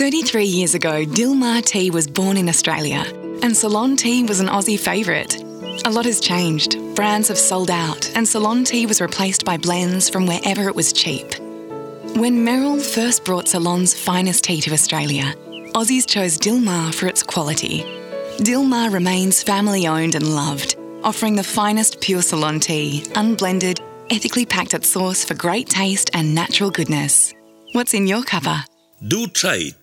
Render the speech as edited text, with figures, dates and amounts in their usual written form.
33 years ago, Dilmah Tea was born in Australia, and Ceylon Tea was an Aussie favourite. A lot has changed. Brands have sold out, and Ceylon Tea was replaced by blends from wherever it was cheap. When Merrill first brought Ceylon's finest tea to Australia, Aussies chose Dilmah for its quality. Dilmah remains family-owned and loved, offering the finest pure Ceylon tea, unblended, ethically packed at source for great taste and natural goodness. What's in your cuppa? Do try it.